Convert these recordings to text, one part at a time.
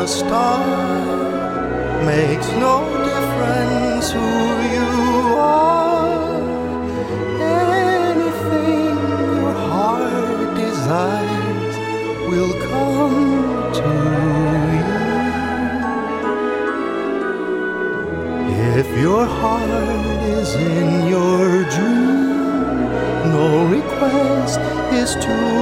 a star. Makes no difference who you are. Anything your heart desires will come to you. If your heart is in your dream, no request is too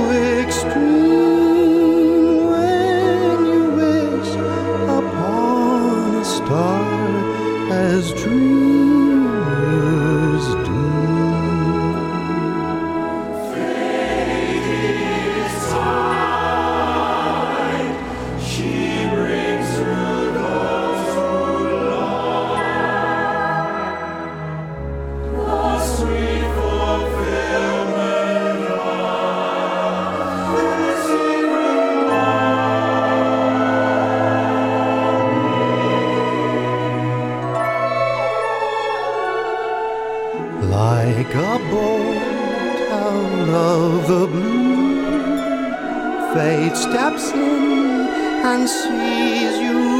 extreme. When you wish upon a star as dreamers do. Fate is kind, she brings through those who love the sweet fulfillment of their secret Like a bolt out of the blue, fate steps in and sees you